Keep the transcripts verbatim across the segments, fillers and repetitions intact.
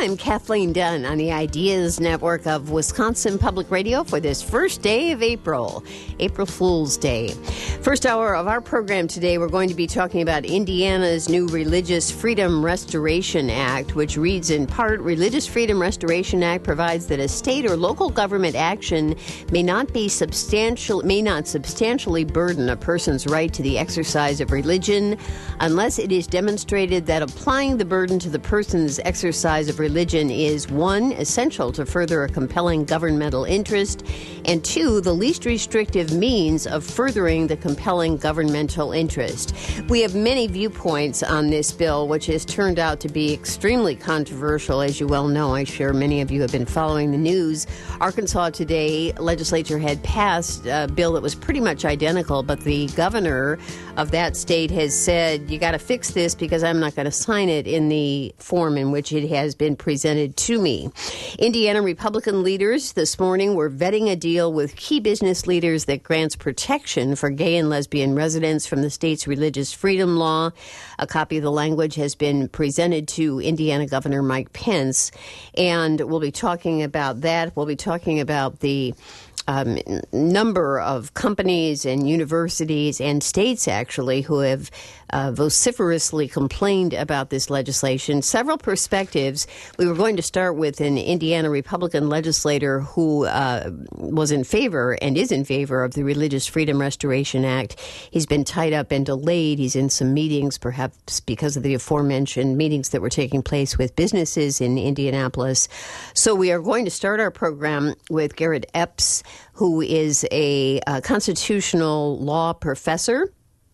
I'm Kathleen Dunn on the Ideas Network of Wisconsin Public Radio for this first day of April, April Fool's Day. First hour of our program today, we're going to be talking about Indiana's new Religious Freedom Restoration Act, which reads in part, Religious Freedom Restoration Act provides that a state or local government action may not be substantial, may not substantially burden a person's right to the exercise of religion unless it is demonstrated that applying the burden to the person's exercise of religion is, one, essential to further a compelling governmental interest, and two, the least restrictive means of furthering the compelling governmental interest. We have many viewpoints on this bill, which has turned out to be extremely controversial, as you well know. I'm sure many of you have been following the news. Arkansas today, legislature had passed a bill that was pretty much identical, but the governor of that state has said, you got to fix this because I'm not going to sign it in the form in which it has been presented to me. Indiana Republican leaders this morning were vetting a deal with key business leaders that grants protection for gay and lesbian residents from the state's religious freedom law. A copy of the language has been presented to Indiana Governor Mike Pence, and we'll be talking about that. We'll be talking about the Um, number of companies and universities and states, actually, who have uh, vociferously complained about this legislation. Several perspectives. We were going to start with an Indiana Republican legislator who uh, was in favor and is in favor of the Religious Freedom Restoration Act. He's been tied up and delayed. He's in some meetings, perhaps because of the aforementioned meetings that were taking place with businesses in Indianapolis. So we are going to start our program with Garrett Epps, who is a, a constitutional law professor.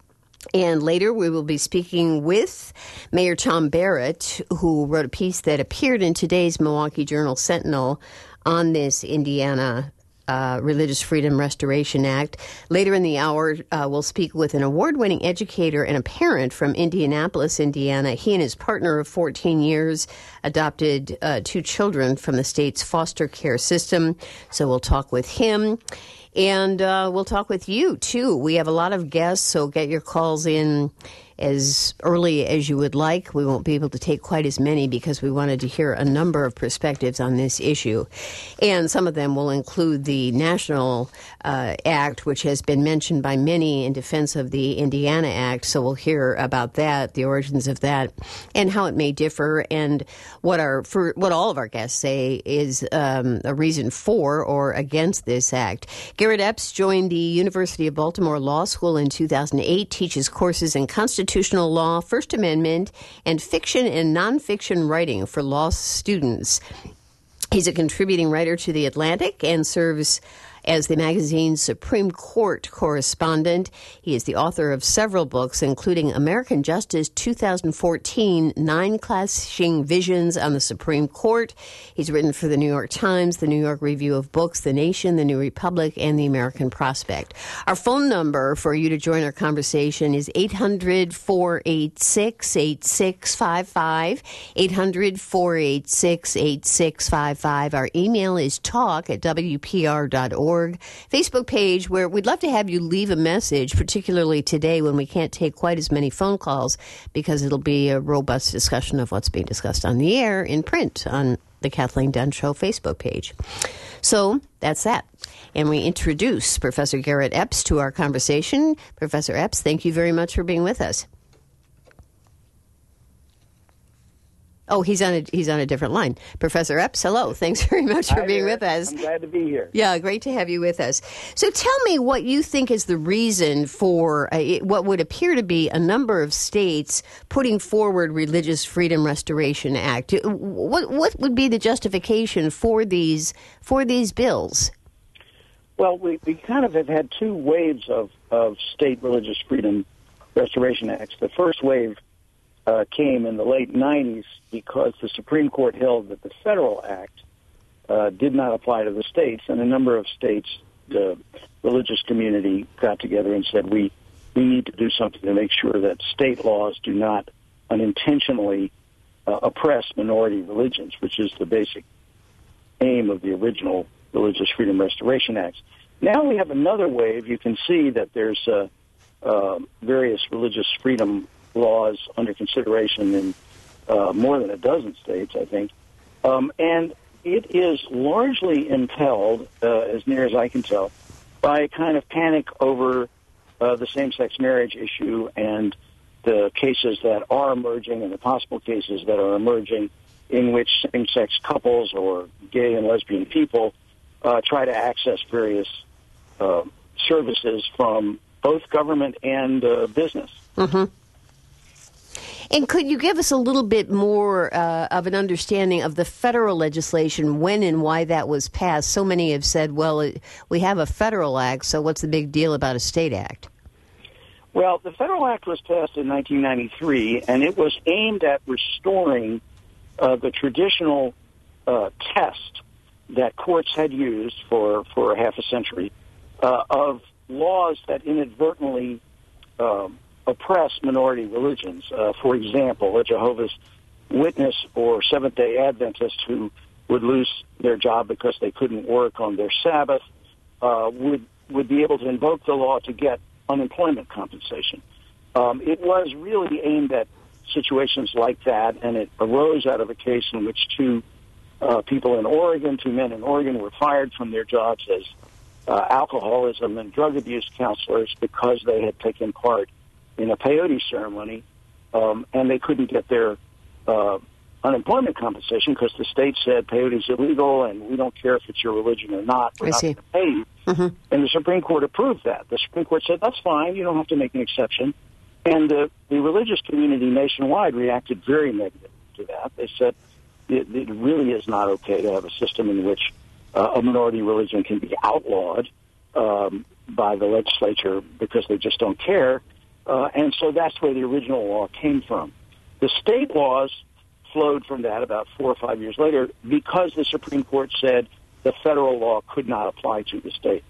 And later we will be speaking with Mayor Tom Barrett, who wrote a piece that appeared in today's Milwaukee Journal-Sentinel on this Indiana Uh, Religious Freedom Restoration Act. Later in the hour, uh, we'll speak with an award-winning educator and a parent from Indianapolis, Indiana. He and his partner of fourteen years adopted uh, two children from the state's foster care system. So we'll talk with him. And uh, we'll talk with you, too. We have a lot of guests, so get your calls in as early as you would like. We won't be able to take quite as many because we wanted to hear a number of perspectives on this issue. And some of them will include the National uh, Act, which has been mentioned by many in defense of the Indiana Act. So we'll hear about that, the origins of that, and how it may differ, and what our for what all of our guests say is um, a reason for or against this act. Garrett Epps joined the University of Baltimore Law School in two thousand eight, teaches courses in constitutional Constitutional law, First Amendment, and fiction and nonfiction writing for law students. He's a contributing writer to The Atlantic and serves as the magazine's Supreme Court correspondent. He is the author of several books, including American Justice two thousand fourteen, Nine Clashing Visions on the Supreme Court. He's written for the New York Times, the New York Review of Books, The Nation, The New Republic, and The American Prospect. Our phone number for you to join our conversation is eight hundred, four eight six, eight six five five, eight hundred, four eight six, eight six five five. Our email is talk at w p r dot org. Facebook page, where we'd love to have you leave a message, particularly today when we can't take quite as many phone calls, because it'll be a robust discussion of what's being discussed on the air in print on the Kathleen Dunn Show Facebook page. So that's that. And we introduce Professor Garrett Epps to our conversation. Professor Epps, thank you very much for being with us. Oh, he's on a he's on a different line. Professor Epps, hello. Thanks very much for Hi being there. with us. I'm glad to be here. Yeah, great to have you with us. So tell me what you think is the reason for uh, what would appear to be a number of states putting forward Religious Freedom Restoration Act. What what would be the justification for these for these bills? Well, we, we kind of have had two waves of, of state religious freedom restoration acts. The first wave Uh, came in the late nineties because the Supreme Court held that the federal act uh, did not apply to the states, and a number of states, the religious community got together and said, we, we need to do something to make sure that state laws do not unintentionally uh, oppress minority religions, which is the basic aim of the original Religious Freedom Restoration Acts. Now we have another wave. You can see that there's uh, uh, various religious freedom laws under consideration in uh, more than a dozen states, I think. Um, and it is largely impelled, uh, as near as I can tell, by a kind of panic over uh, the same-sex marriage issue and the cases that are emerging and the possible cases that are emerging in which same-sex couples or gay and lesbian people uh, try to access various uh, services from both government and uh, business. Mm-hmm. And could you give us a little bit more uh, of an understanding of the federal legislation, when and why that was passed? So many have said, well, it, we have a federal act, so what's the big deal about a state act? Well, the federal act was passed in nineteen ninety-three, and it was aimed at restoring uh, the traditional uh, test that courts had used for, for half a century uh, of laws that inadvertently um, oppress minority religions. Uh, for example, a Jehovah's Witness or Seventh-day Adventist who would lose their job because they couldn't work on their Sabbath uh, would would be able to invoke the law to get unemployment compensation. Um, it was really aimed at situations like that, and it arose out of a case in which two uh, people in Oregon, two men in Oregon, were fired from their jobs as uh, alcoholism and drug abuse counselors because they had taken part in a peyote ceremony, um, and they couldn't get their uh, unemployment compensation because the state said peyote's illegal and we don't care if it's your religion or not. We're I not see. going to pay you. Mm-hmm. And the Supreme Court approved that. The Supreme Court said, that's fine, you don't have to make an exception. And uh, the religious community nationwide reacted very negatively to that. They said it, it really is not okay to have a system in which uh, a minority religion can be outlawed um, by the legislature because they just don't care. Uh, and so that's where the original law came from. The state laws flowed from that about four or five years later because the Supreme Court said the federal law could not apply to the states.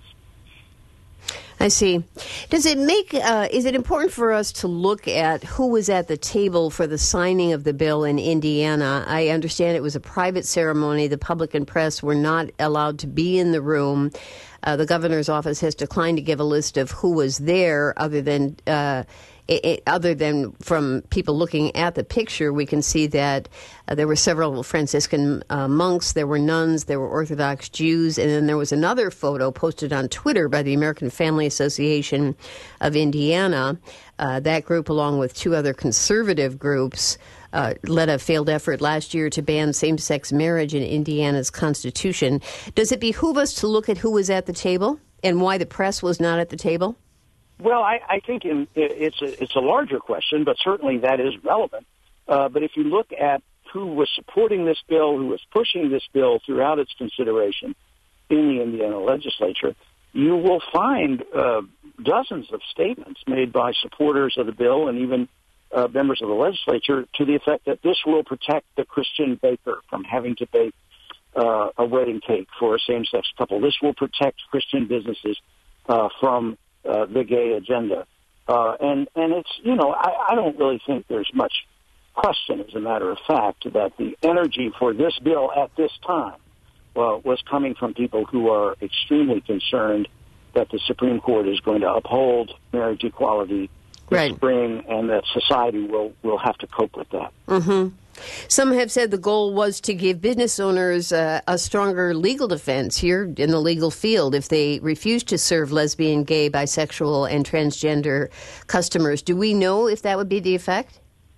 I see. Does it make, uh, is it important for us to look at who was at the table for the signing of the bill in Indiana? I understand it was a private ceremony. The public and press were not allowed to be in the room. Uh, the governor's office has declined to give a list of who was there other than uh, it, it, other than from people looking at the picture. We can see that uh, there were several Franciscan uh, monks, there were nuns, there were Orthodox Jews, and then there was another photo posted on Twitter by the American Family Association of Indiana. Uh, that group, along with two other conservative groups, Uh, led a failed effort last year to ban same-sex marriage in Indiana's constitution. Does it behoove us to look at who was at the table and why the press was not at the table? Well, I, I think in, it's a, it's a larger question, but certainly that is relevant. Uh, but if you look at who was supporting this bill, who was pushing this bill throughout its consideration in the Indiana legislature, you will find uh, dozens of statements made by supporters of the bill and even Uh, members of the legislature to the effect that this will protect the Christian baker from having to bake uh, a wedding cake for a same-sex couple. This will protect Christian businesses uh, from uh, the gay agenda. Uh, and, and it's, you know, I, I don't really think there's much question, as a matter of fact, that the energy for this bill at this time uh, was coming from people who are extremely concerned that the Supreme Court is going to uphold marriage equality Right. spring, and that society will, will have to cope with that. Mm-hmm. Some have said the goal was to give business owners uh, a stronger legal defense here in the legal field if they refuse to serve lesbian, gay, bisexual, and transgender customers. Do we know if that would be the effect?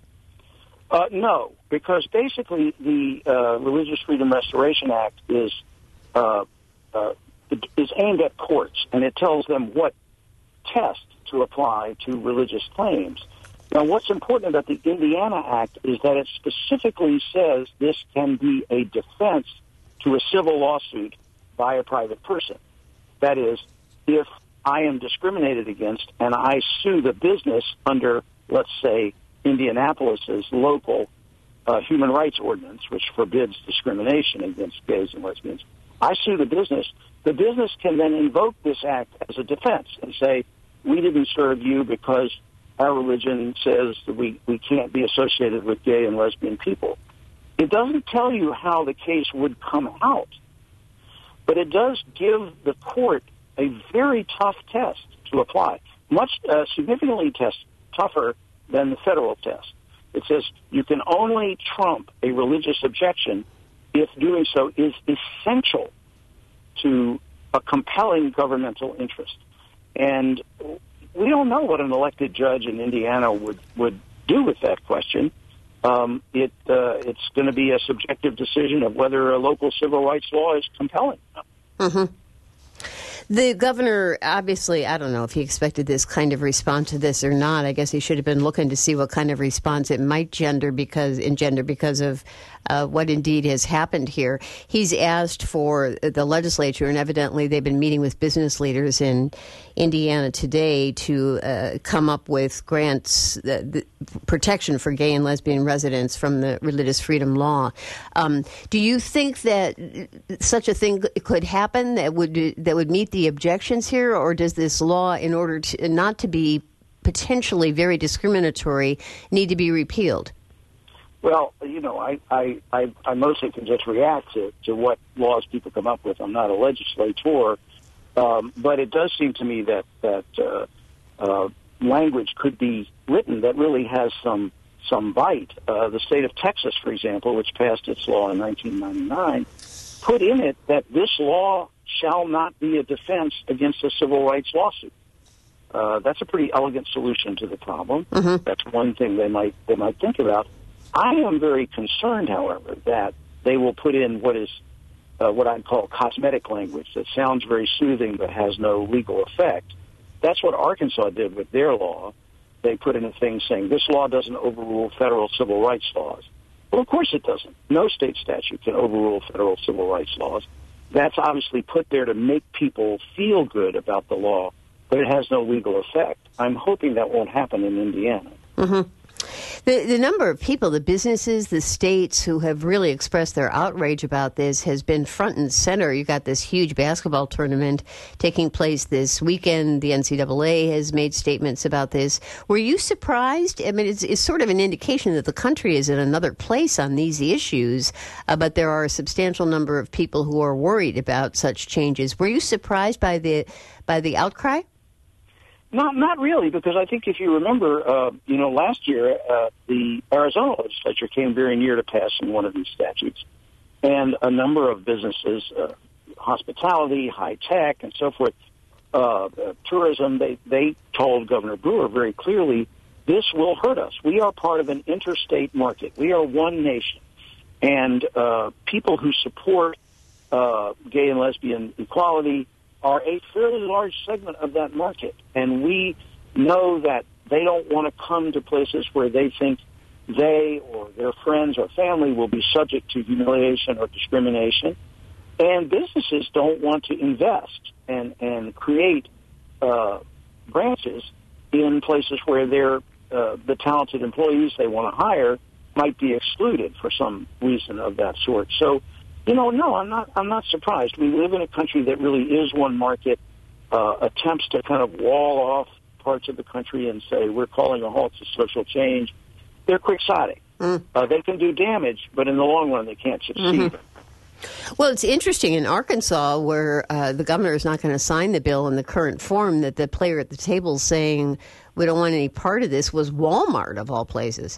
Uh, no, because basically the uh, Religious Freedom Restoration Act is uh, uh, is aimed at courts, and it tells them what test to apply to religious claims. Now, what's important about the Indiana Act is that it specifically says this can be a defense to a civil lawsuit by a private person. That is, if I am discriminated against and I sue the business under, let's say, Indianapolis's local uh, human rights ordinance, which forbids discrimination against gays and lesbians, I sue the business. The business can then invoke this act as a defense and say, we didn't serve you because our religion says that we, we can't be associated with gay and lesbian people. It doesn't tell you how the case would come out, but it does give the court a very tough test to apply, much uh, significantly test, tougher than the federal test. It says you can only trump a religious objection if doing so is essential to a compelling governmental interest. And we don't know what an elected judge in Indiana would, would do with that question. Um, it uh, it's going to be a subjective decision of whether a local civil rights law is compelling. Mm-hmm. The governor, obviously, I don't know if he expected this kind of response to this or not. I guess he should have been looking to see what kind of response it might gender because engender because of uh, what indeed has happened here. He's asked for the legislature, and evidently they've been meeting with business leaders in Indiana today to uh, come up with grants, uh, the protection for gay and lesbian residents from the religious freedom law. Um, do you think that such a thing could happen that would that would meet the objections here, or does this law, in order to not to be potentially very discriminatory, need to be repealed? Well, you know, I, I, I, I mostly can just react to, to what laws people come up with. I'm not a legislator, um, but it does seem to me that that uh, uh, language could be written that really has some some bite. Uh, the state of Texas, for example, which passed its law in nineteen ninety-nine, put in it that this law shall not be a defense against a civil rights lawsuit. Uh, that's a pretty elegant solution to the problem. Mm-hmm. That's one thing they might they might think about. I am very concerned, however, that they will put in what is uh, what I'd call cosmetic language that sounds very soothing but has no legal effect. That's what Arkansas did with their law. They put in a thing saying this law doesn't overrule federal civil rights laws. Well, of course it doesn't. No state statute can overrule federal civil rights laws. That's obviously put there to make people feel good about the law, but it has no legal effect. I'm hoping that won't happen in Indiana. Mm-hmm. The, the number of people, the businesses, the states who have really expressed their outrage about this has been front and center. You got this huge basketball tournament taking place this weekend. The N C double A has made statements about this. Were you surprised? I mean, it's, it's sort of an indication that the country is in another place on these issues, uh, but there are a substantial number of people who are worried about such changes. Were you surprised by the by the outcry? Not, not really, because I think if you remember, uh, you know, last year uh, the Arizona legislature came very near to passing one of these statutes, and a number of businesses, uh, hospitality, high tech, and so forth, uh, uh, tourism, they they told Governor Brewer very clearly, this will hurt us. We are part of an interstate market. We are one nation, and uh, people who support uh, gay and lesbian equality are a fairly large segment of that market. And we know that they don't want to come to places where they think they or their friends or family will be subject to humiliation or discrimination. And businesses don't want to invest and, and create uh, branches in places where they're, uh, the talented employees they want to hire might be excluded for some reason of that sort. So, You know, no, I'm not. I'm not surprised. We live in a country that really is one market. Uh, attempts to kind of wall off parts of the country and say we're calling a halt to social change, they're quixotic. Mm. Uh, they can do damage, but in the long run, they can't succeed. Mm-hmm. Well, it's interesting in Arkansas where uh, the governor is not going to sign the bill in the current form. That the player at the table saying we don't want any part of this was Walmart, of all places.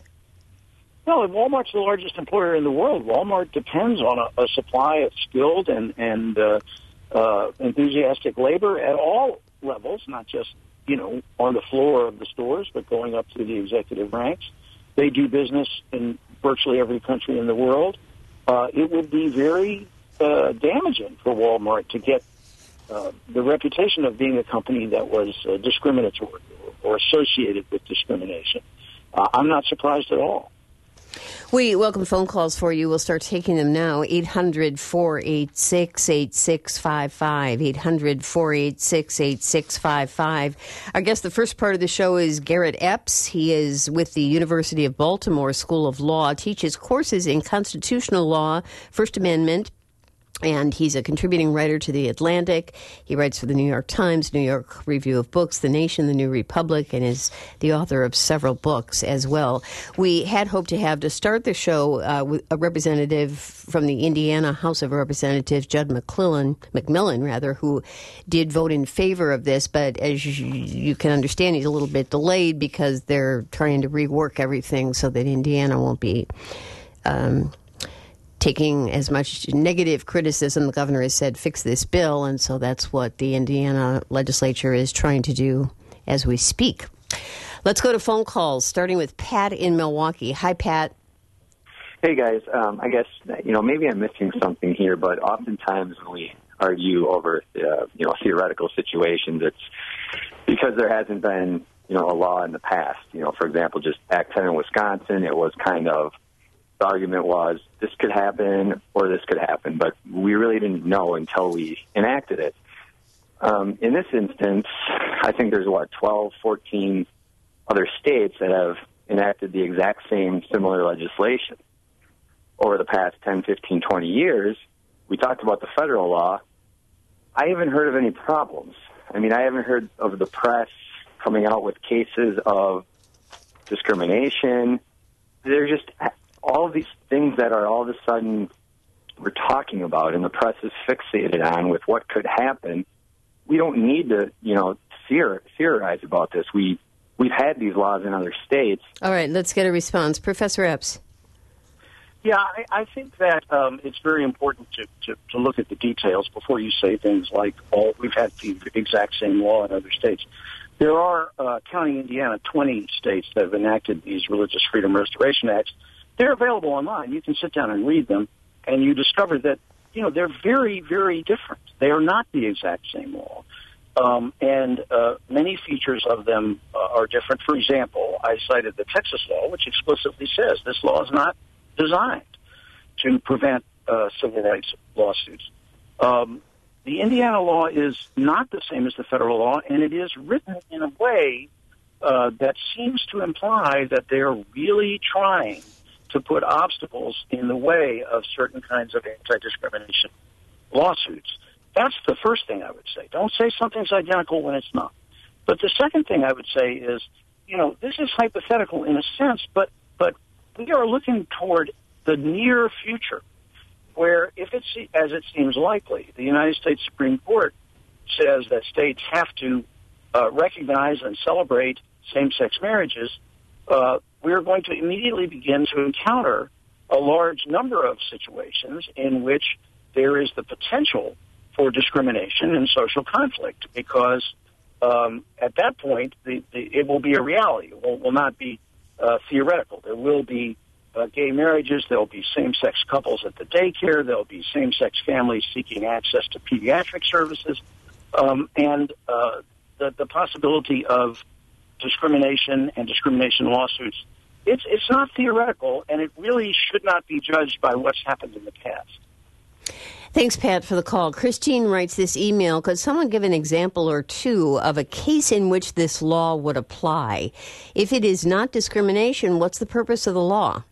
No, Walmart's the largest employer in the world. Walmart depends on a, a supply of skilled and, and uh, uh, enthusiastic labor at all levels, not just, you know, on the floor of the stores, but going up to the executive ranks. They do business in virtually every country in the world. Uh, it would be very uh, damaging for Walmart to get uh, the reputation of being a company that was uh, discriminatory or, or associated with discrimination. Uh, I'm not surprised at all. We welcome phone calls for you. We'll start taking them now. eight hundred, four eight six, eight six five five. eight hundred, four eight six, eight six five five. Our guest, the first part of the show, is Garrett Epps. He is with the University of Baltimore School of Law, teaches courses in constitutional law, First Amendment, and he's a contributing writer to The Atlantic. He writes for the New York Times, New York Review of Books, The Nation, The New Republic, and is the author of several books as well. We had hoped to have, to start the show, uh, with a representative from the Indiana House of Representatives, Judd McClellan, McMillan, rather, who did vote in favor of this, but as you, you can understand, he's a little bit delayed because they're trying to rework everything so that Indiana won't be Um, taking as much negative criticism. The governor has said, fix this bill, and so that's what the Indiana legislature is trying to do as we speak. Let's go to phone calls, starting with Pat in Milwaukee. Hi, Pat. Hey, guys. Um, I guess, you know, maybe I'm missing something here, but oftentimes when we argue over, uh, you know, theoretical situations, it's because there hasn't been, you know, a law in the past. You know, for example, just Act ten in Wisconsin, it was kind of, the argument was this could happen or this could happen, but we really didn't know until we enacted it. Um, in this instance, I think there's, what, twelve, fourteen other states that have enacted the exact same similar legislation. Over the past ten, fifteen, twenty years, we talked about the federal law. I haven't heard of any problems. I mean, I haven't heard of the press coming out with cases of discrimination. They're just all of these things that are all of a sudden we're talking about and the press is fixated on with what could happen. We don't need to, you know, theor- theorize about this. We, we've had these laws in other states. All right, let's get a response. Professor Epps. Yeah, I, I think that um, it's very important to, to, to look at the details before you say things like, oh, we've had the exact same law in other states. There are, uh, counting Indiana, twenty states that have enacted these Religious Freedom Restoration Acts. They're available online. You can sit down and read them, and you discover that, you know, they're very, very different. They are not the exact same law. Um, and uh, many features of them uh, are different. For example, I cited the Texas law, which explicitly says this law is not designed to prevent uh, civil rights lawsuits. Um, the Indiana law is not the same as the federal law, and it is written in a way uh, that seems to imply that they're really trying to put obstacles in the way of certain kinds of anti-discrimination lawsuits. That's the first thing I would say. Don't say something's identical when it's not. But the second thing I would say is, you know, this is hypothetical in a sense, but but we are looking toward the near future, where if it's, as it seems likely, the United States Supreme Court says that states have to uh, recognize and celebrate same-sex marriages, uh, we're going to immediately begin to encounter a large number of situations in which there is the potential for discrimination and social conflict, because um, at that point, the, the, it will be a reality. It will, will not be uh, theoretical. There will be uh, gay marriages. There will be same-sex couples at the daycare. There will be same-sex families seeking access to pediatric services. Um, and uh, the, the possibility of discrimination and discrimination lawsuits, it's, it's not theoretical, and it really should not be judged by what's happened in the past. Thanks, Pat, for the call. Christine writes this email. Could someone give an example or two of a case in which this law would apply? If it is not discrimination, what's the purpose of the law?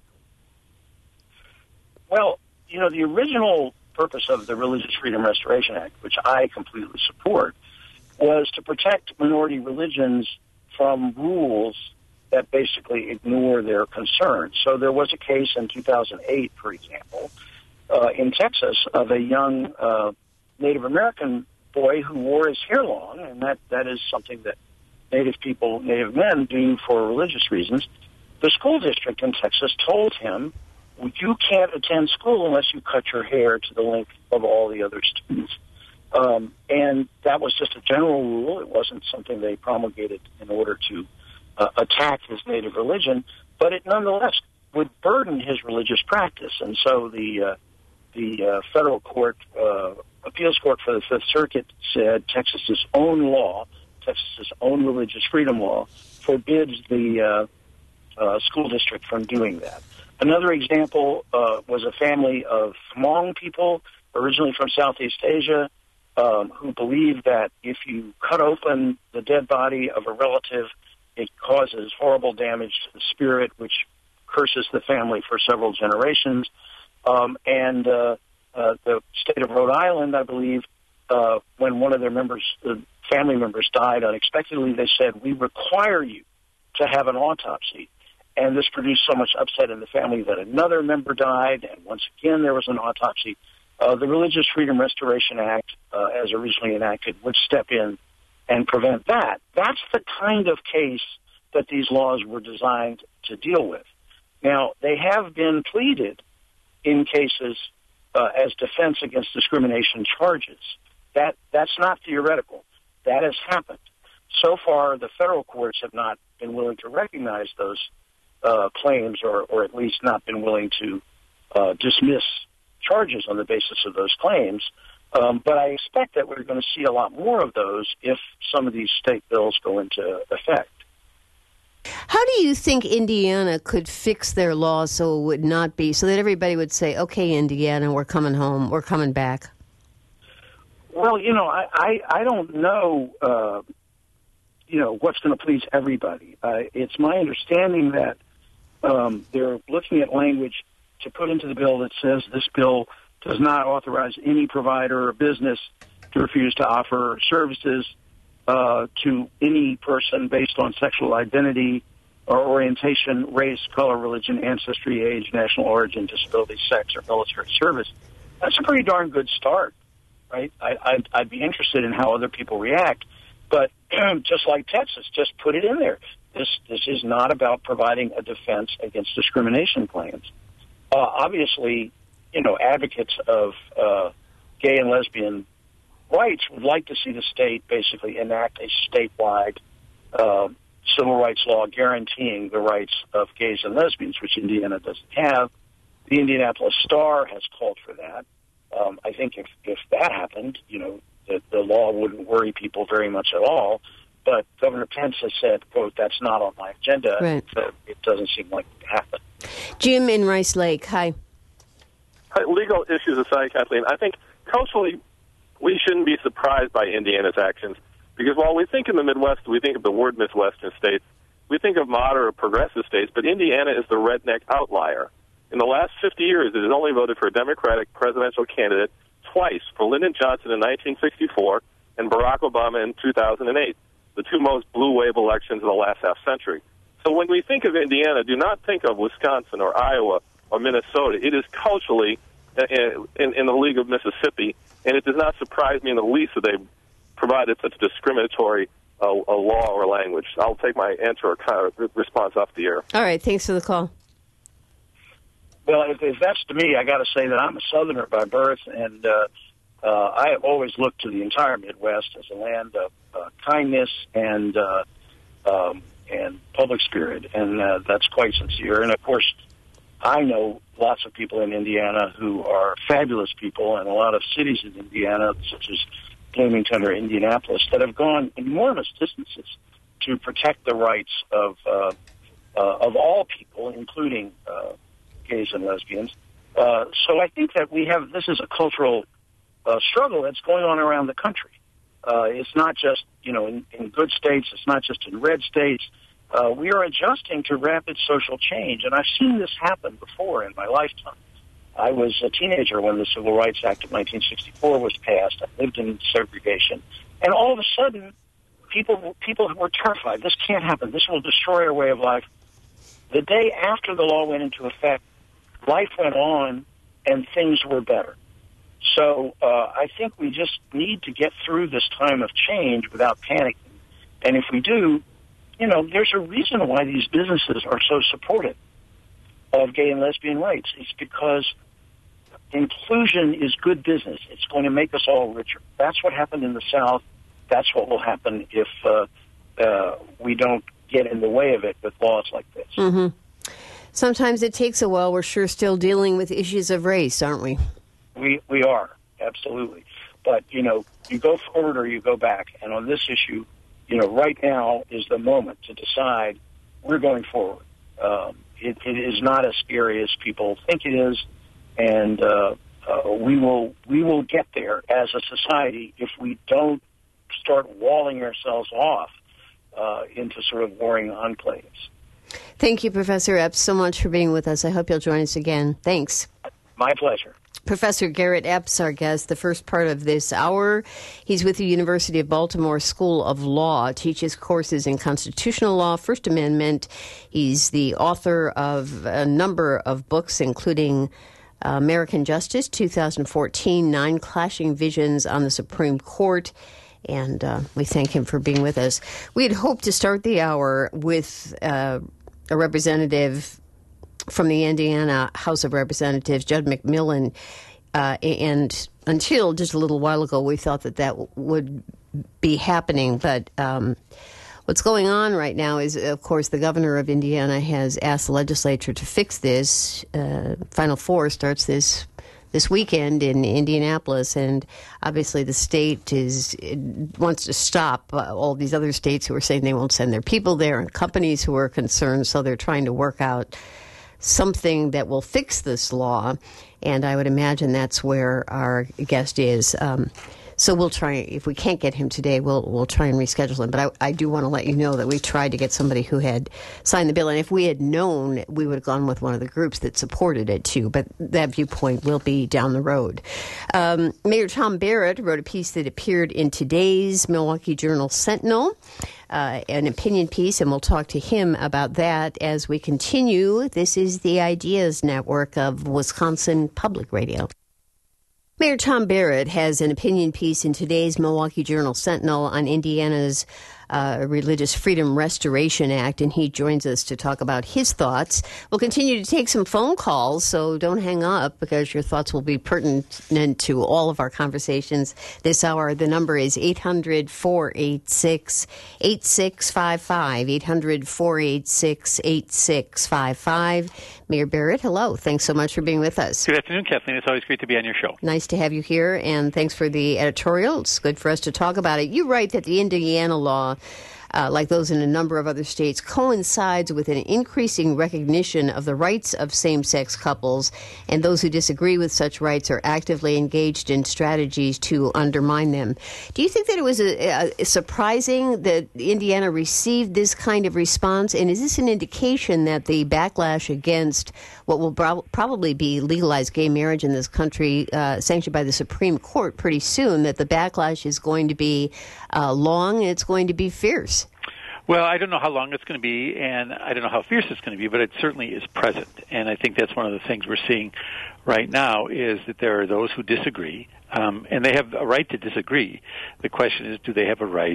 Well, you know, the original purpose of the Religious Freedom Restoration Act, which I completely support, was to protect minority religions from rules that basically ignore their concerns. So there was a case in two thousand eight, for example, Uh, in Texas, of a young uh, Native American boy who wore his hair long, and that, that is something that Native people, Native men do for religious reasons. The school district in Texas told him, you can't attend school unless you cut your hair to the length of all the other students. Um, and that was just a general rule. It wasn't something they promulgated in order to uh, attack his native religion, but it nonetheless would burden his religious practice. And so the uh, The uh, federal court, uh, appeals court for the Fifth Circuit said Texas's own law, Texas's own religious freedom law, forbids the uh, uh, school district from doing that. Another example uh, was a family of Hmong people, originally from Southeast Asia, um, who believed that if you cut open the dead body of a relative, it causes horrible damage to the spirit, which curses the family for several generations. Um, and uh, uh, the state of Rhode Island, I believe, uh, when one of their members, uh, family members died unexpectedly, they said, we require you to have an autopsy. And this produced so much upset in the family that another member died, and once again there was an autopsy. Uh, the Religious Freedom Restoration Act, uh, as originally enacted, would step in and prevent that. That's the kind of case that these laws were designed to deal with. Now, they have been pleaded in cases uh, as defense against discrimination charges. That that's not theoretical. That has happened. So far, the federal courts have not been willing to recognize those uh, claims, or, or at least not been willing to uh, dismiss charges on the basis of those claims. Um, but I expect that we're going to see a lot more of those if some of these state bills go into effect. How do you think Indiana could fix their laws so it would not be, so that everybody would say, okay, Indiana, we're coming home, we're coming back? Well, you know, I, I, I don't know, uh, you know, what's going to please everybody. Uh, it's my understanding that um, they're looking at language to put into the bill that says this bill does not authorize any provider or business to refuse to offer services uh, to any person based on sexual identity or orientation, race, color, religion, ancestry, age, national origin, disability, sex, or military service. That's a pretty darn good start, right? I, I'd, I'd be interested in how other people react. But just like Texas, just put it in there. This this is not about providing a defense against discrimination claims. Uh, obviously, you know, advocates of uh, gay and lesbian rights would like to see the state basically enact a statewide uh, civil rights law guaranteeing the rights of gays and lesbians, which Indiana doesn't have. The Indianapolis Star has called for that. Um, I think if, if that happened, you know, the, the law wouldn't worry people very much at all. But Governor Pence has said, quote, that's not on my agenda. Right. So it doesn't seem like it would happen. Jim in Rice Lake, hi. Legal issues aside, Kathleen, I think culturally we shouldn't be surprised by Indiana's actions, because while we think in the Midwest, we think of the word Midwestern states, we think of moderate or progressive states, but Indiana is the redneck outlier. In the last fifty years, it has only voted for a Democratic presidential candidate twice, for Lyndon Johnson in nineteen sixty-four and Barack Obama in two thousand eight, the two most blue wave elections of the last half century. So when we think of Indiana, do not think of Wisconsin or Iowa or Minnesota. It is culturally in, in, in the League of Mississippi, and it does not surprise me in the least that they've provided such discriminatory uh, a law or language. I'll take my answer or kind of response off the air. All right, thanks for the call. Well, if, if that's to me, I got to say that I'm a Southerner by birth, and uh, uh, I have always looked to the entire Midwest as a land of uh, kindness and uh, um, and public spirit, and uh, that's quite sincere. And of course, I know lots of people in Indiana who are fabulous people, and a lot of cities in Indiana, such as Bloomington or Indianapolis, that have gone enormous distances to protect the rights of uh, uh, of all people, including uh, gays and lesbians. Uh, so I think that we have, this is a cultural uh, struggle that's going on around the country. Uh, it's not just, you know, in, in good states. It's not just in red states. Uh, we are adjusting to rapid social change, and I've seen this happen before in my lifetime. I was a teenager when the Civil Rights Act of nineteen sixty-four was passed. I lived in segregation, and all of a sudden, people people were terrified. This can't happen. This will destroy our way of life. The day after the law went into effect, life went on, and things were better. So uh, I think we just need to get through this time of change without panicking. And if we do, you know, there's a reason why these businesses are so supportive of gay and lesbian rights. It's because inclusion is good business. It's going to make us all richer. That's what happened in the South. That's what will happen if uh, uh, we don't get in the way of it with laws like this. Mm-hmm. Sometimes it takes a while. We're sure still dealing with issues of race, aren't we? We we are, absolutely. But, you know, you go forward or you go back. And on this issue, you know, right now is the moment to decide we're going forward. Um, it, it is not as scary as people think it is, and uh, uh, we will we will get there as a society if we don't start walling ourselves off uh, into sort of warring enclaves. Thank you, Professor Epps, so much for being with us. I hope you'll join us again. Thanks. My pleasure. Professor Garrett Epps, our guest, the first part of this hour. He's with the University of Baltimore School of Law, teaches courses in constitutional law, First Amendment. He's the author of a number of books, including uh, American Justice, two thousand fourteen, Nine Clashing Visions on the Supreme Court. And uh, we thank him for being with us. We had hoped to start the hour with uh, a representative from the Indiana House of Representatives, Judd McMillan, uh, and until just a little while ago, we thought that that w- would be happening. But um, what's going on right now is, of course, the governor of Indiana has asked the legislature to fix this. Uh, Final Four starts this this weekend in Indianapolis, and obviously the state is wants to stop uh, all these other states who are saying they won't send their people there, and companies who are concerned. So they're trying to work out something that will fix this law, and I would imagine that's where our guest is. Um, so we'll try, if we can't get him today, we'll we'll try and reschedule him. But I, I do want to let you know that we tried to get somebody who had signed the bill, and if we had known, we would have gone with one of the groups that supported it too. But that viewpoint will be down the road. Um, Mayor Tom Barrett wrote a piece that appeared in today's Milwaukee Journal Sentinel. Uh, an opinion piece, and we'll talk to him about that as we continue. This is the Ideas Network of Wisconsin Public Radio. Mayor Tom Barrett has an opinion piece in today's Milwaukee Journal Sentinel on Indiana's uh, Religious Freedom Restoration Act, and he joins us to talk about his thoughts. We'll continue to take some phone calls, so don't hang up because your thoughts will be pertinent to all of our conversations this hour. The number is eight hundred, four eight six, eight six five five, eight hundred, four eight six, eight six five five. Mayor Barrett, hello. Thanks so much for being with us. Good afternoon, Kathleen. It's always great to be on your show. Nice to have you here, and thanks for the editorial. It's good for us to talk about it. You write that the Indiana law, Uh, like those in a number of other states, coincides with an increasing recognition of the rights of same-sex couples, and those who disagree with such rights are actively engaged in strategies to undermine them. Do you think that it was a, a surprising that Indiana received this kind of response, and is this an indication that the backlash against what will pro- probably be legalized gay marriage in this country, uh, sanctioned by the Supreme Court pretty soon, that the backlash is going to be uh, long and it's going to be fierce? Well, I don't know how long it's going to be, and I don't know how fierce it's going to be, but it certainly is present. And I think that's one of the things we're seeing right now is that there are those who disagree, um, and they have a right to disagree. The question is, do they have a right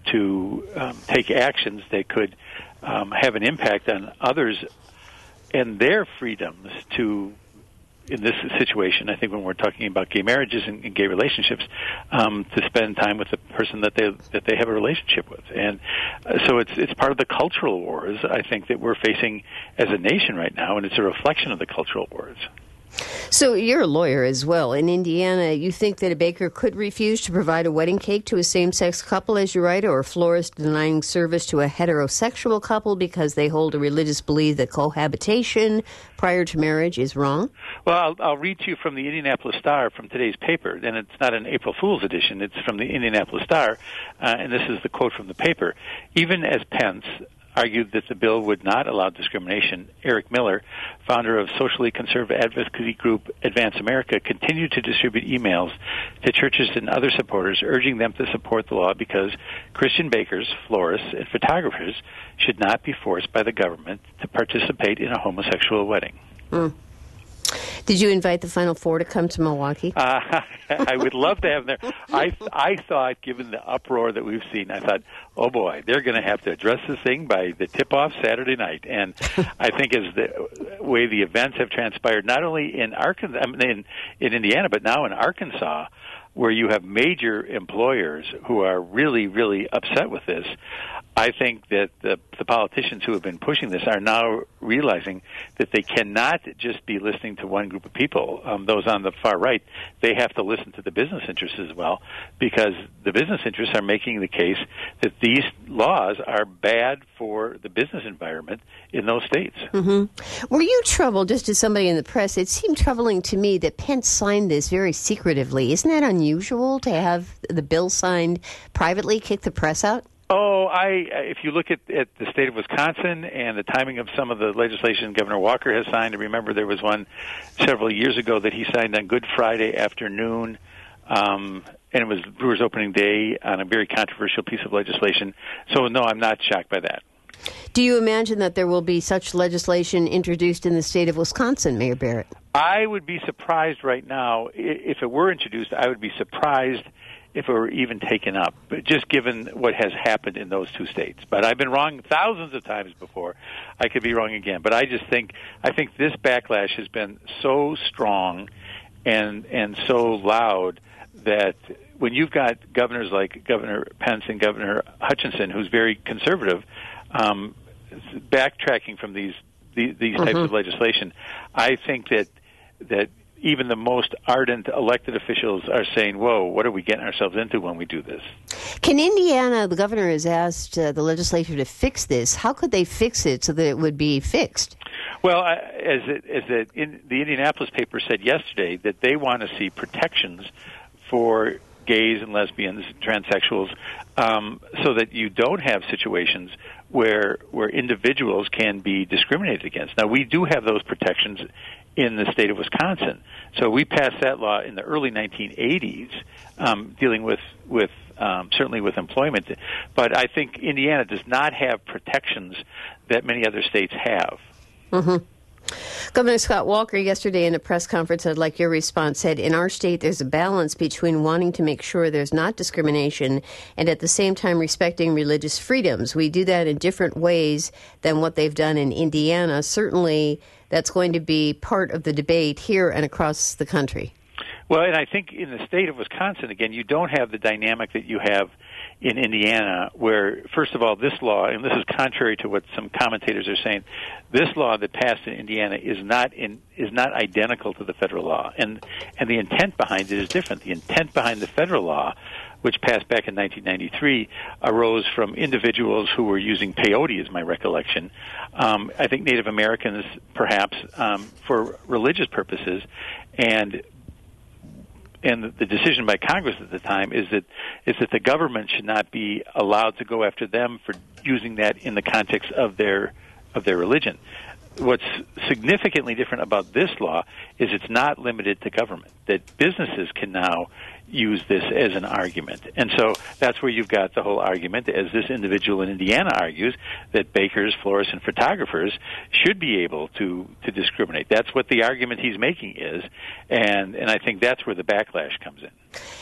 to um, take actions that could um, have an impact on others and their freedoms to, in this situation, I think when we're talking about gay marriages and, and gay relationships, um, to spend time with the person that they that they have a relationship with, and uh, so it's it's part of the cultural wars I think that we're facing as a nation right now, and it's a reflection of the cultural wars. So you're a lawyer as well. In Indiana, you think that a baker could refuse to provide a wedding cake to a same-sex couple, as you write, or a florist denying service to a heterosexual couple because they hold a religious belief that cohabitation prior to marriage is wrong? Well, I'll, I'll read to you from the Indianapolis Star from today's paper, and it's not an April Fool's edition. It's from the Indianapolis Star, uh, and this is the quote from the paper. Even as Pence argued that the bill would not allow discrimination, Eric Miller, founder of socially conservative advocacy group Advance America, continued to distribute emails to churches and other supporters urging them to support the law because Christian bakers, florists, and photographers should not be forced by the government to participate in a homosexual wedding. Mm. Did you invite the Final Four to come to Milwaukee? Uh, I would love to have them there. I I thought, given the uproar that we've seen, I thought, oh boy, they're going to have to address this thing by the tip-off Saturday night. And I think as the way the events have transpired, not only in Arkansas, I mean, in, in Indiana, but now in Arkansas, where you have major employers who are really, really upset with this, I think that the, the politicians who have been pushing this are now realizing that they cannot just be listening to one group of people, um, those on the far right. They have to listen to the business interests as well, because the business interests are making the case that these laws are bad for the business environment in those states. Mm-hmm. Were you troubled, just as somebody in the press, it seemed troubling to me that Pence signed this very secretively. Isn't that unusual to have the bill signed privately, kick the press out? Oh, I. If you look at, at the state of Wisconsin and the timing of some of the legislation Governor Walker has signed, and remember there was one several years ago that he signed on Good Friday afternoon, um, and it was Brewers opening day on a very controversial piece of legislation. So, no, I'm not shocked by that. Do you imagine that there will be such legislation introduced in the state of Wisconsin, Mayor Barrett? I would be surprised right now. If it were introduced, I would be surprised if it were even taken up, but just given what has happened in those two states. But I've been wrong thousands of times before. I could be wrong again. But I just think I think this backlash has been so strong and and so loud that when you've got governors like Governor Pence and Governor Hutchinson, who's very conservative, um, backtracking from these these, these types mm-hmm. of legislation, I think that that even the most ardent elected officials are saying, whoa, what are we getting ourselves into when we do this? Can Indiana, the governor has asked uh, the legislature to fix this. How could they fix it so that it would be fixed? Well, I, as, it, as it, in, the Indianapolis paper said yesterday, that they want to see protections for gays and lesbians, transsexuals, um, so that you don't have situations where where individuals can be discriminated against. Now, we do have those protections in the state of Wisconsin. So we passed that law in the early nineteen eighties, um, dealing with, with um, certainly with employment. But I think Indiana does not have protections that many other states have. Mm-hmm. Governor Scott Walker yesterday in a press conference, I'd like your response, said, in our state there's a balance between wanting to make sure there's not discrimination and at the same time respecting religious freedoms. We do that in different ways than what they've done in Indiana. Certainly that's going to be part of the debate here and across the country. Well, and I think in the state of Wisconsin, again, you don't have the dynamic that you have in Indiana, where, first of all, this law, and this is contrary to what some commentators are saying, this law that passed in Indiana is not in, is not identical to the federal law, and and the intent behind it is different. The intent behind the federal law, which passed back in nineteen ninety-three, arose from individuals who were using peyote, is my recollection. Um, I think Native Americans, perhaps, um, for religious purposes, and And the decision by Congress at the time is that is that the government should not be allowed to go after them for using that in the context of their of their religion. What's significantly different about this law is it's not limited to government, that businesses can now use this as an argument. And so that's where you've got the whole argument, as this individual in Indiana argues, that bakers, florists, and photographers should be able to, to discriminate. That's what the argument he's making is, and, and I think that's where the backlash comes in.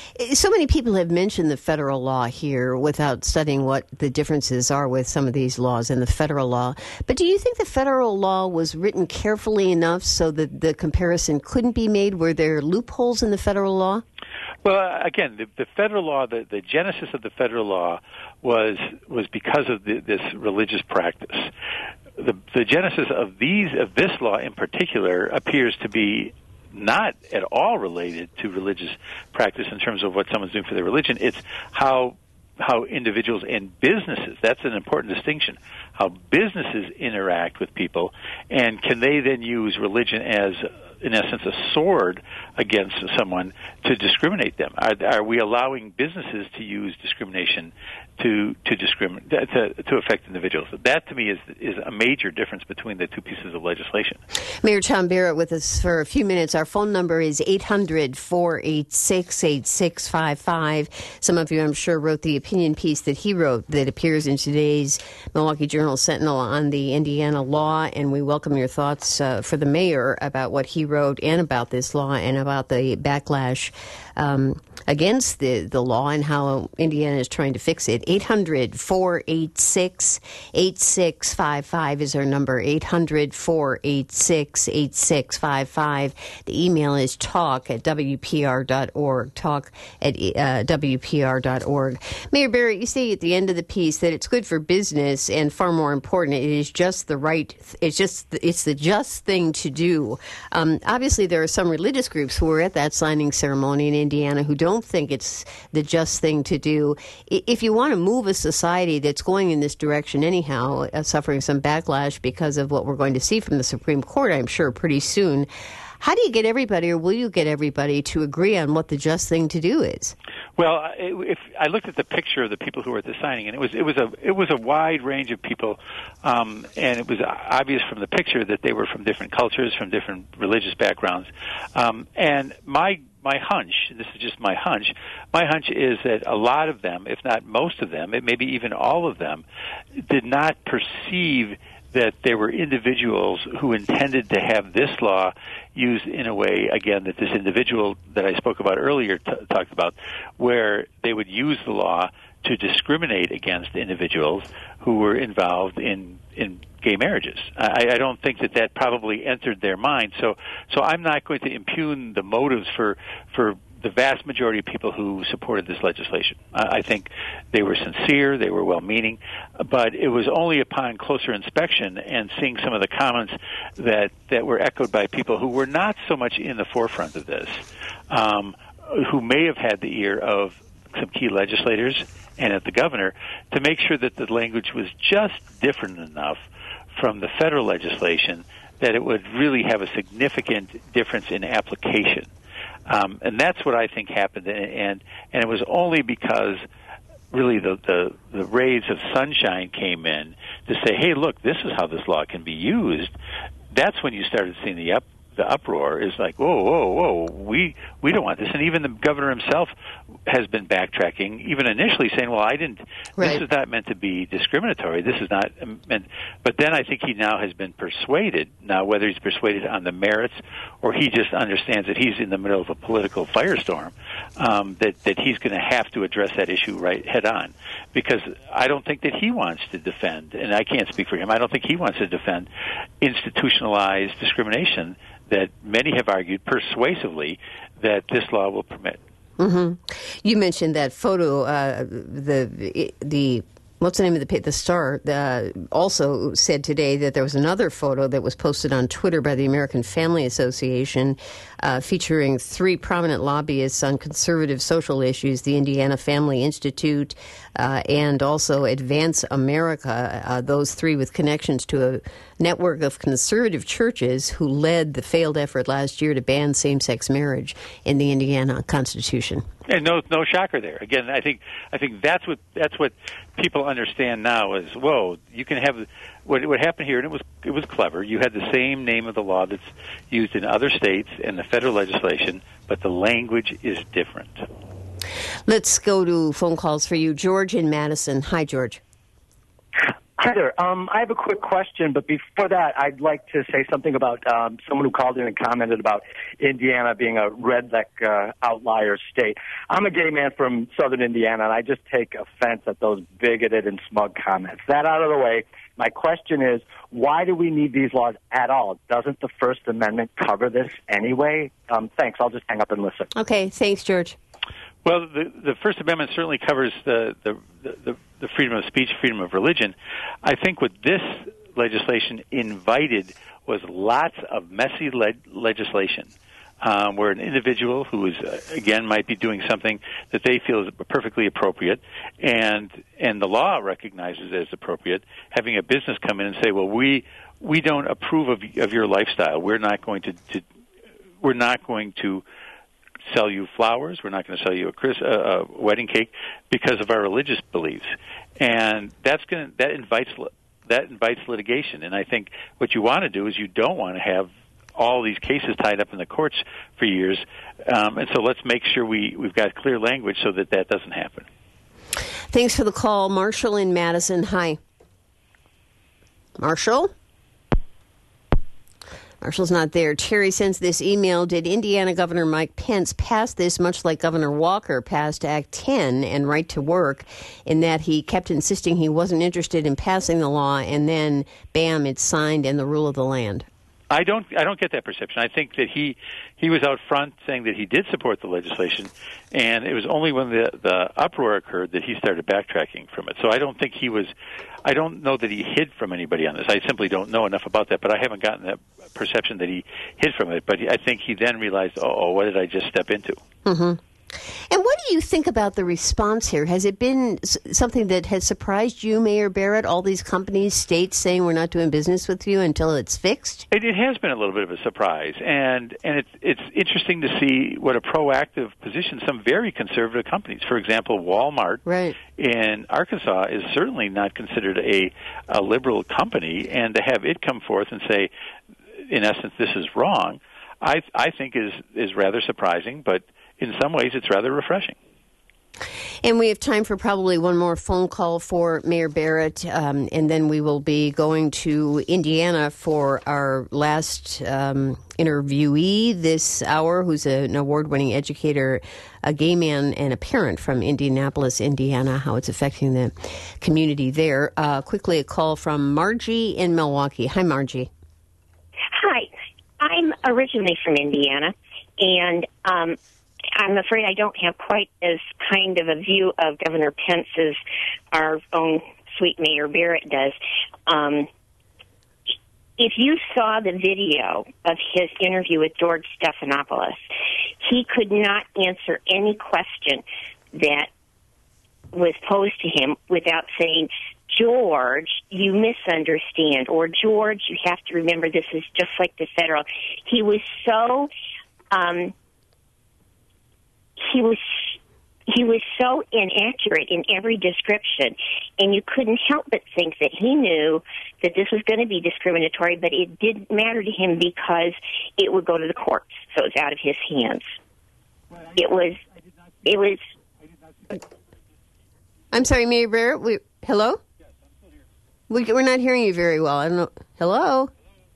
So many people have mentioned the federal law here without studying what the differences are with some of these laws and the federal law. But do you think the federal law was written carefully enough so that the comparison couldn't be made? Were there loopholes in the federal law? Well, again, the, the federal law, the, the genesis of the federal law was was because of the, this religious practice. The, the genesis of these of this law in particular appears to be not at all related to religious practice in terms of what someone's doing for their religion. It's how how individuals and businesses, that's an important distinction, how businesses interact with people, and can they then use religion as, in essence, a sword against someone to discriminate them? Are, are we allowing businesses to use discrimination to to discriminate to, to affect individuals? That, to me, is is a major difference between the two pieces of legislation. Mayor Tom Barrett with us for a few minutes. Our phone number is eight hundred, four eight six, eight six five five. Some of you, I'm sure, wrote the opinion piece that he wrote that appears in today's Milwaukee Journal Sentinel on the Indiana law, and we welcome your thoughts uh, for the mayor about what he wrote and about this law and about the backlash um, against the, the law and how Indiana is trying to fix it. eight hundred, four eight six, eight six five five is our number, eight hundred, four eight six, eight six five five. The email is talk at W P R dot org, talk at uh, W P R dot org. Mayor Barrett, you say at the end of the piece that it's good for business and far more important, it is just the right, it's just, it's the just thing to do. Um, obviously, there are some religious groups who were at that signing ceremony in Indiana who don't think it's the just thing to do. If you want to move a society that's going in this direction anyhow, uh, suffering some backlash because of what we're going to see from the Supreme Court, I'm sure, pretty soon, how do you get everybody, or will you get everybody, to agree on what the just thing to do is? Well, if I looked at the picture of the people who were at the signing, and it was it was a it was a wide range of people, um, and it was obvious from the picture that they were from different cultures, from different religious backgrounds, um, and my my hunch, this is just my hunch, my hunch is that a lot of them, if not most of them, maybe even all of them, did not perceive that there were individuals who intended to have this law used in a way, again, that this individual that I spoke about earlier t- talked about, where they would use the law to discriminate against individuals who were involved in in gay marriages. I, I don't think that that probably entered their mind. So, so I'm not going to impugn the motives for for the vast majority of people who supported this legislation. I, I think they were sincere, they were well-meaning, but it was only upon closer inspection and seeing some of the comments that that were echoed by people who were not so much in the forefront of this, um, who may have had the ear of some key legislators and at the governor to make sure that the language was just different enough from the federal legislation that it would really have a significant difference in application. Um, and that's what I think happened, and and it was only because really the, the, the rays of sunshine came in to say, hey, look, this is how this law can be used. That's when you started seeing the up the uproar is like, whoa, whoa, whoa, we we don't want this. And even the governor himself has been backtracking, even initially saying, well, I didn't, right. This is not meant to be discriminatory. This is not meant. But then I think he now has been persuaded, now whether he's persuaded on the merits or he just understands that he's in the middle of a political firestorm, um, that, that he's going to have to address that issue right head on. Because I don't think that he wants to defend, and I can't speak for him, I don't think he wants to defend institutionalized discrimination that many have argued persuasively that this law will permit. Mm-hmm. You mentioned that photo, uh, the the what's the name of the the Star uh, also said today that there was another photo that was posted on Twitter by the American Family Association uh, featuring three prominent lobbyists on conservative social issues, the Indiana Family Institute, uh, and also Advance America, uh, those three with connections to a network of conservative churches who led the failed effort last year to ban same-sex marriage in the Indiana Constitution. And no, no shocker there. Again, I think I think that's what that's what people understand now is, whoa, you can have what what happened here, and it was it was clever. You had the same name of the law that's used in other states and the federal legislation, but the language is different. Let's go to phone calls for you, George in Madison. Hi, George. Hi there. Um, I have a quick question, but before that, I'd like to say something about um, someone who called in and commented about Indiana being a redneck uh, outlier state. I'm a gay man from southern Indiana, and I just take offense at those bigoted and smug comments. That out of the way, my question is, why do we need these laws at all? Doesn't the First Amendment cover this anyway? Um, thanks. I'll just hang up and listen. Okay. Thanks, George. Well, the, the First Amendment certainly covers the, the, the, the freedom of speech, freedom of religion. I think what this legislation invited was lots of messy le- legislation um, where an individual who is, uh, again, might be doing something that they feel is perfectly appropriate and and the law recognizes as appropriate, having a business come in and say, well, we we don't approve of, of your lifestyle. We're not going to, to we're not going to sell you flowers. We're not going to sell you a, Chris, uh, a wedding cake because of our religious beliefs, and that's going to, that invites that invites litigation. And I think what you want to do is you don't want to have all these cases tied up in the courts for years, um, and so let's make sure we we've got clear language so that that doesn't happen. Thanks for the call, Marshall in Madison. Hi, Marshall. Marshall's not there. Terry sends this email. Did Indiana Governor Mike Pence pass this much like Governor Walker passed Act ten and Right to Work, in that he kept insisting he wasn't interested in passing the law, and then, bam, it's signed and the rule of the land? I don't I don't get that perception. I think that he he was out front saying that he did support the legislation, and it was only when the, the uproar occurred that he started backtracking from it. So I don't think he was – I don't know that he hid from anybody on this. I simply don't know enough about that, but I haven't gotten that perception that he hid from it. But I think he then realized, oh, what did I just step into? Mm-hmm. And what do you think about the response here? Has it been something that has surprised you, Mayor Barrett, all these companies, states saying we're not doing business with you until it's fixed? It, it has been a little bit of a surprise, and and it's it's interesting to see what a proactive position some very conservative companies, for example, Walmart right. in Arkansas is certainly not considered a, a liberal company, and to have it come forth and say, in essence, this is wrong, I I think is is rather surprising, but in some ways, it's rather refreshing. And we have time for probably one more phone call for Mayor Barrett, um, and then we will be going to Indiana for our last um, interviewee this hour, who's a, an award-winning educator, a gay man and a parent from Indianapolis, Indiana, how it's affecting the community there. Uh, quickly, a call from Margie in Milwaukee. Hi, Margie. Hi. I'm originally from Indiana, and um, I'm afraid I don't have quite as kind of a view of Governor Pence as our own sweet Mayor Barrett does. Um, if you saw the video of his interview with George Stephanopoulos, he could not answer any question that was posed to him without saying, George, you misunderstand, or George, you have to remember this is just like the federal. He was so, um, he was, he was so inaccurate in every description, and you couldn't help but think that he knew that this was going to be discriminatory, but it didn't matter to him because it would go to the courts, so it was out of his hands. It was, it was. I'm sorry, Mayor Barrett. We, hello? We, we're not hearing you very well. I don't know. Hello?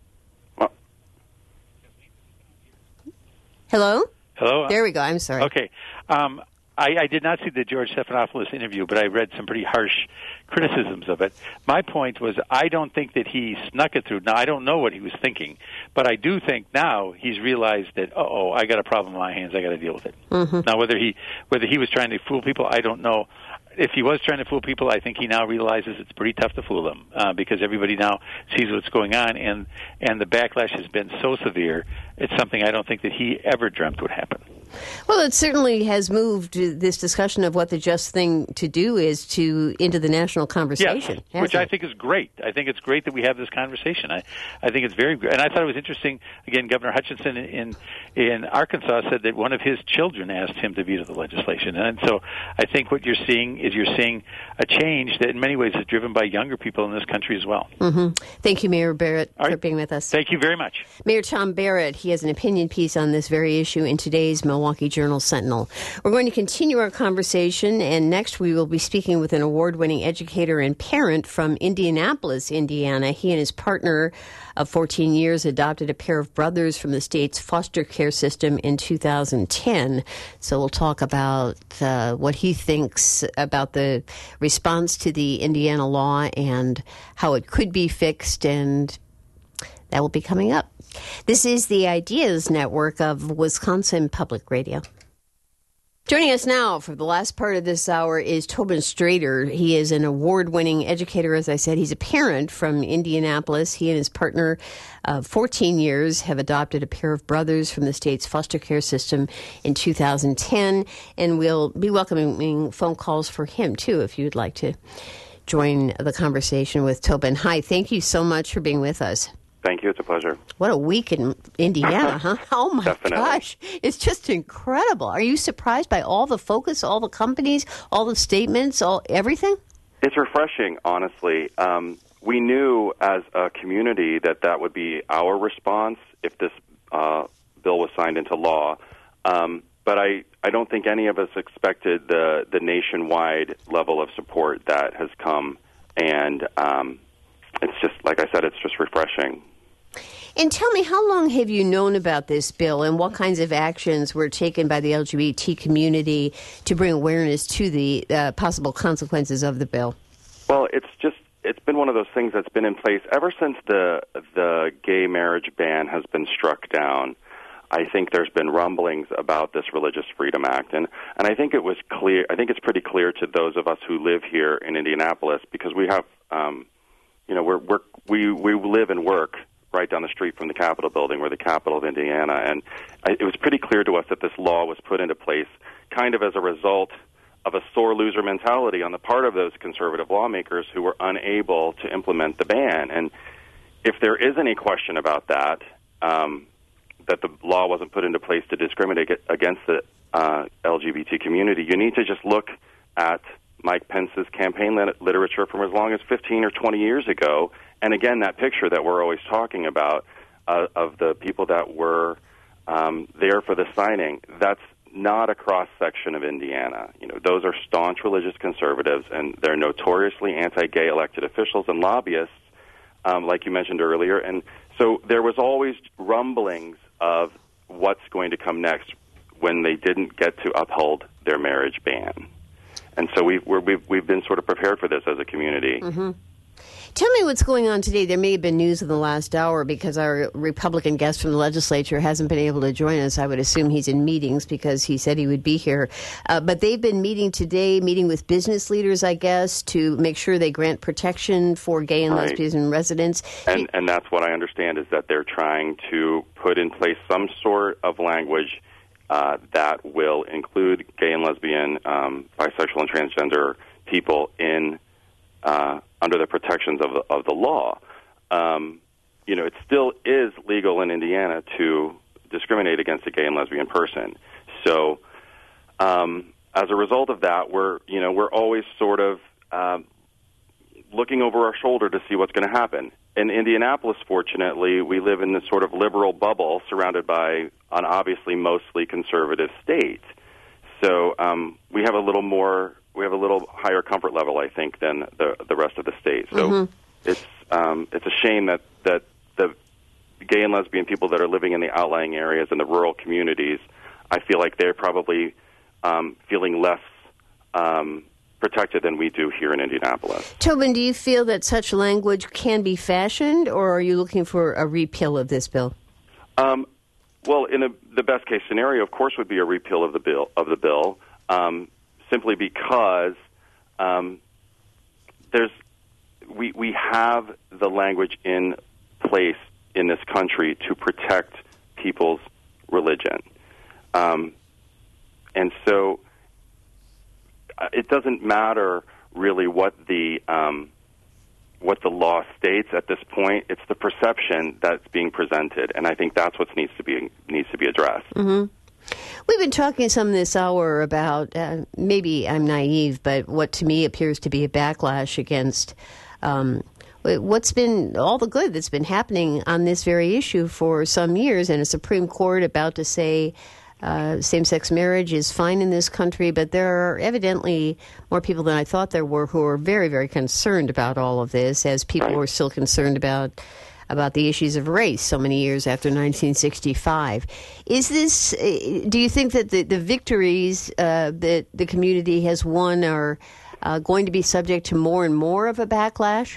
Hello? Hello? There we go. I'm sorry. Okay. Um, I, I did not see the George Stephanopoulos interview, but I read some pretty harsh criticisms of it. My point was I don't think that he snuck it through. Now, I don't know what he was thinking, but I do think now he's realized that, uh-oh, I got a problem in my hands. I got to deal with it. Mm-hmm. Now, whether he whether he was trying to fool people, I don't know. If he was trying to fool people, I think he now realizes it's pretty tough to fool them uh, because everybody now sees what's going on, and, and the backlash has been so severe, it's something I don't think that he ever dreamt would happen. Well, it certainly has moved this discussion of what the just thing to do is to into the national conversation. Yes, which it? I think is great. I think it's great that we have this conversation. I, I think it's very great. And I thought it was interesting, again, Governor Hutchinson in, in Arkansas said that one of his children asked him to veto the legislation. And so I think what you're seeing is you're seeing a change that in many ways is driven by younger people in this country as well. Mm-hmm. Thank you, Mayor Barrett, All right. for being with us. Thank you very much. Mayor Tom Barrett, he has an opinion piece on this very issue in today's Milwaukee Journal-Sentinel. We're going to continue our conversation, and next we will be speaking with an award-winning educator and parent from Indianapolis, Indiana. He and his partner of fourteen years adopted a pair of brothers from the state's foster care system in two thousand ten. So we'll talk about uh, what he thinks about the response to the Indiana law and how it could be fixed, and that will be coming up. This is the Ideas Network of Wisconsin Public Radio. Joining us now for the last part of this hour is Tobin Strader. He is an award-winning educator, as I said. He's a parent from Indianapolis. He and his partner of fourteen years have adopted a pair of brothers from the state's foster care system in two thousand ten, and we'll be welcoming phone calls for him, too, if you'd like to join the conversation with Tobin. Hi, thank you so much for being with us. Thank you. It's a pleasure. What a week in Indiana, huh? Oh, my Definitely. gosh. It's just incredible. Are you surprised by all the focus, all the companies, all the statements, all everything? It's refreshing, honestly. Um, we knew as a community that that would be our response if this uh, bill was signed into law. Um, but I, I don't think any of us expected the, the nationwide level of support that has come. And um, it's just, like I said, it's just refreshing. And tell me, how long have you known about this bill, and what kinds of actions were taken by the L G B T community to bring awareness to the uh, possible consequences of the bill? Well, it's just it's been one of those things that's been in place ever since the the gay marriage ban has been struck down. I think there's been rumblings about this Religious Freedom Act, and, and I think it was clear. I think it's pretty clear to those of us who live here in Indianapolis, because we have, um, you know, we're, we're we we live and work right down the street from the Capitol building. We're the capital of Indiana, and I, it was pretty clear to us that this law was put into place kind of as a result of a sore loser mentality on the part of those conservative lawmakers who were unable to implement the ban. And if there is any question about that, um, that the law wasn't put into place to discriminate against the uh, L G B T community, you need to just look at Mike Pence's campaign lit- literature from as long as fifteen or twenty years ago. And again, that picture that we're always talking about uh, of the people that were um, there for the signing, that's not a cross-section of Indiana. You know, those are staunch religious conservatives, and they're notoriously anti-gay elected officials and lobbyists, um, like you mentioned earlier. And so there was always rumblings of what's going to come next when they didn't get to uphold their marriage ban. And so we've, we're, we've, we've been sort of prepared for this as a community. Mm-hmm. Tell me what's going on today. There may have been news in the last hour because our Republican guest from the legislature hasn't been able to join us. I would assume he's in meetings because he said he would be here. Uh, but they've been meeting today, meeting with business leaders, I guess, to make sure they grant protection for gay and right. lesbian residents. And, and that's what I understand is that they're trying to put in place some sort of language uh, that will include gay and lesbian, um, bisexual and transgender people in uh, under the protections of the, of the law. Um, you know, it still is legal in Indiana to discriminate against a gay and lesbian person. So, um, as a result of that, we're you know we're always sort of uh, looking over our shoulder to see what's going to happen. In Indianapolis, fortunately, we live in this sort of liberal bubble surrounded by an obviously mostly conservative state. So um, we have a little more, we have a little higher comfort level, I think, than the the rest of the state. So mm-hmm. it's um, it's a shame that, that the gay and lesbian people that are living in the outlying areas and the rural communities, I feel like they're probably um, feeling less um, protected than we do here in Indianapolis. Tobin, do you feel that such language can be fashioned, or are you looking for a repeal of this bill? Um, well, in a, the best case scenario, of course, would be a repeal of the bill. Of the bill, um, simply because um, there's we we have the language in place in this country to protect people's religion, um, and so. It doesn't matter really what the um, what the law states at this point. It's the perception that's being presented, and I think that's what needs to be needs to be addressed. Mm-hmm. We've been talking some this hour about uh, maybe I'm naive, but what to me appears to be a backlash against um, what's been all the good that's been happening on this very issue for some years, and a Supreme Court about to say. Uh, same-sex marriage is fine in this country, but there are evidently more people than I thought there were who are very, very concerned about all of this, as people right. were still concerned about about the issues of race so many years after nineteen sixty-five. Is this? Do you think that the, the victories uh, that the community has won are uh, going to be subject to more and more of a backlash?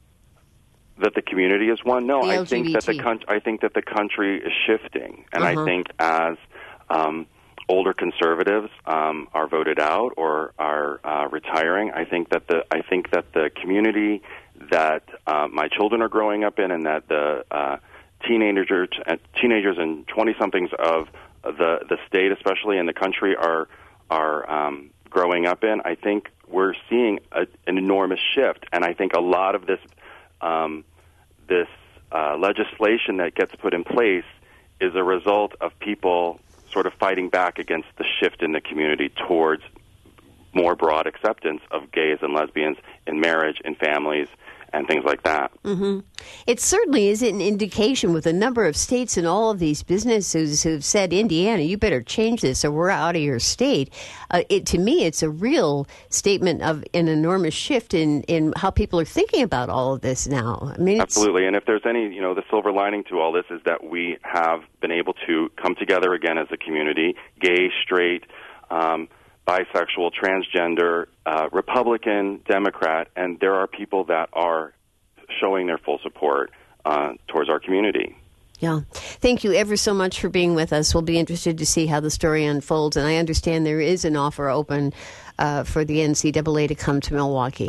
That the community has won? No, the I L G B T. think that the con- I think that the country is shifting, and uh-huh. I think as Um, older conservatives um, are voted out or are uh, retiring. I think that the I think that the community that uh, my children are growing up in, and that the uh, teenagers, uh, teenagers and twenty-somethings of the the state, especially in the country, are are um, growing up in. I think we're seeing a, an enormous shift, and I think a lot of this um, this uh, legislation that gets put in place is a result of people sort of fighting back against the shift in the community towards more broad acceptance of gays and lesbians in marriage, in families, and things like that. Mm-hmm. It certainly is an indication with a number of states and all of these businesses who've said, Indiana, you better change this or we're out of your state. Uh, it, to me, it's a real statement of an enormous shift in, in how people are thinking about all of this now. I mean, it's... Absolutely. And if there's any, you know, the silver lining to all this is that we have been able to come together again as a community, gay, straight, um, bisexual, transgender, uh, Republican, Democrat, and there are people that are showing their full support uh, towards our community. Yeah. Thank you ever so much for being with us. We'll be interested to see how the story unfolds, and I understand there is an offer open uh, for the N C double A to come to Milwaukee.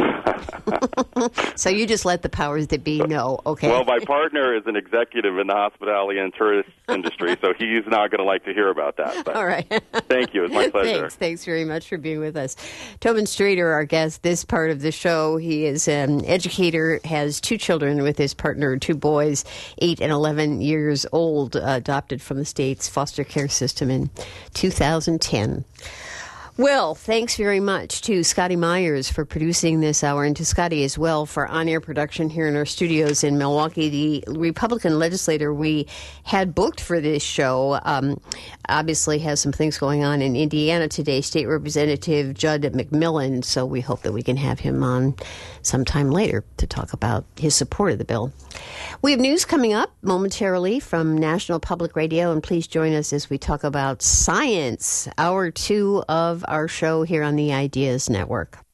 So you just let the powers that be know, okay? Well, my partner is an executive in the hospitality and tourist industry, so he's not going to like to hear about that. But all right. Thank you. It's my pleasure. Thanks. Thanks very much for being with us. Tobin Strader, our guest, this part of the show. He is an educator, has two children with his partner, two boys, eight and eleven years old, uh, adopted from the state's foster care system in two thousand ten. Well, thanks very much to Scotty Myers for producing this hour, and to Scotty as well for on-air production here in our studios in Milwaukee. The Republican legislator we had booked for this show um, obviously has some things going on in Indiana today, State Representative Judd McMillan, so we hope that we can have him on sometime later to talk about his support of the bill. We have news coming up momentarily from National Public Radio, and please join us as we talk about science, hour two of our show here on the Ideas Network.